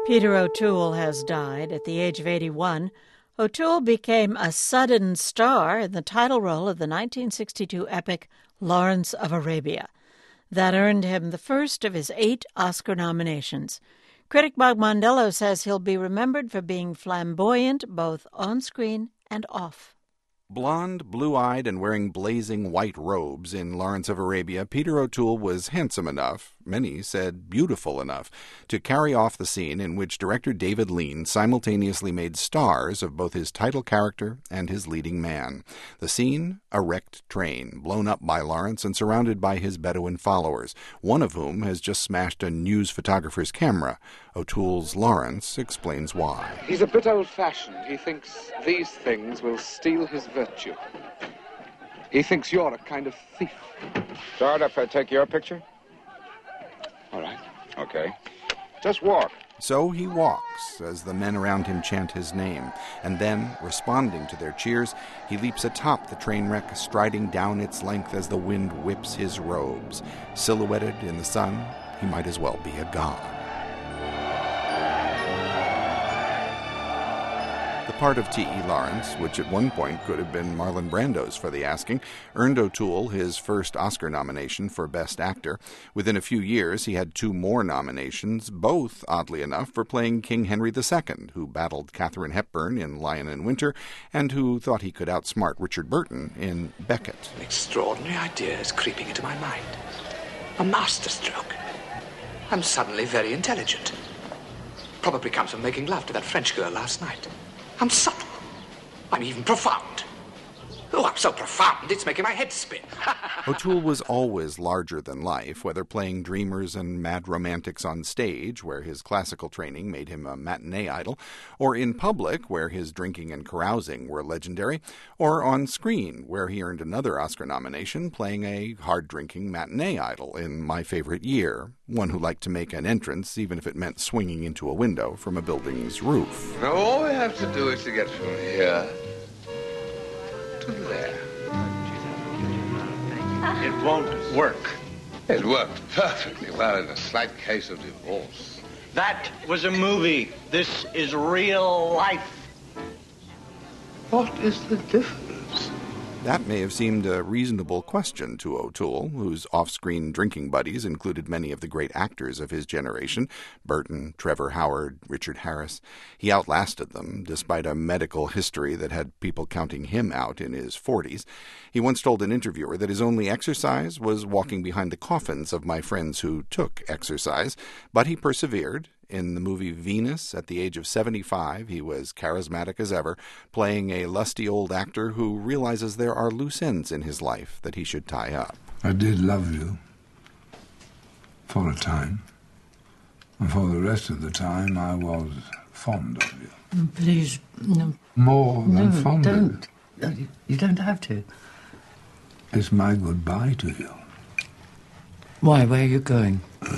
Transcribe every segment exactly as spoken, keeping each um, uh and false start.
Peter O'Toole has died at the age of eighty-one. O'Toole became a sudden star in the title role of the nineteen sixty-two epic Lawrence of Arabia. That earned him the first of his eight Oscar nominations. Critic Bob Mondello says he'll be remembered for being flamboyant both on screen and off. Blonde, blue-eyed, and wearing blazing white robes in Lawrence of Arabia, Peter O'Toole was handsome enough, many said beautiful enough, to carry off the scene in which director David Lean simultaneously made stars of both his title character and his leading man. The scene, a wrecked train, blown up by Lawrence and surrounded by his Bedouin followers, one of whom has just smashed a news photographer's camera. O'Toole's Lawrence explains why. He's a bit old-fashioned. He thinks these things will steal his virtue. He thinks you're a kind of thief. Start if I take your picture? All right. Okay. Just walk. So he walks as the men around him chant his name, and then, responding to their cheers, he leaps atop the train wreck, striding down its length as the wind whips his robes. Silhouetted in the sun, he might as well be a god. The part of T E Lawrence, which at one point could have been Marlon Brando's for the asking, earned O'Toole his first Oscar nomination for Best Actor. Within a few years, he had two more nominations, both, oddly enough, for playing King Henry the Second, who battled Katharine Hepburn in Lion in Winter, and who thought he could outsmart Richard Burton in Beckett. An extraordinary idea is creeping into my mind. A masterstroke. I'm suddenly very intelligent. Probably comes from making love to that French girl last night. I'm subtle. I'm even profound. Oh, I'm so profound, it's making my head spin. O'Toole was always larger than life, whether playing dreamers and mad romantics on stage, where his classical training made him a matinee idol, or in public, where his drinking and carousing were legendary, or on screen, where he earned another Oscar nomination playing a hard-drinking matinee idol in My Favorite Year, one who liked to make an entrance, even if it meant swinging into a window from a building's roof. Now, all we have to do is to get from here to there. It won't work. It worked perfectly well in a slight case of divorce. That was a movie. This is real life. What is the difference? That may have seemed a reasonable question to O'Toole, whose off-screen drinking buddies included many of the great actors of his generation, Burton, Trevor Howard, Richard Harris. He outlasted them, despite a medical history that had people counting him out in his forties. He once told an interviewer that his only exercise was walking behind the coffins of my friends who took exercise, but he persevered. In the movie Venus, at the age of seventy-five, he was charismatic as ever, playing a lusty old actor who realizes there are loose ends in his life that he should tie up. I did love you for a time, and for the rest of the time I was fond of you. Please, no. More than no, fond don't. of you. You don't have to. It's my goodbye to you. Why? Where are you going?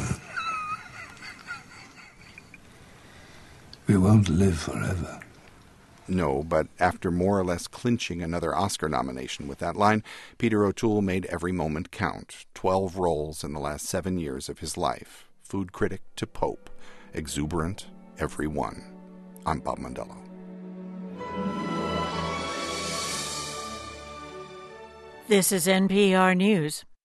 We won't live forever. No, but after more or less clinching another Oscar nomination with that line, Peter O'Toole made every moment count. Twelve roles in the last seven years of his life. Food critic to Pope. Exuberant, every one. I'm Bob Mondello. This is N P R News.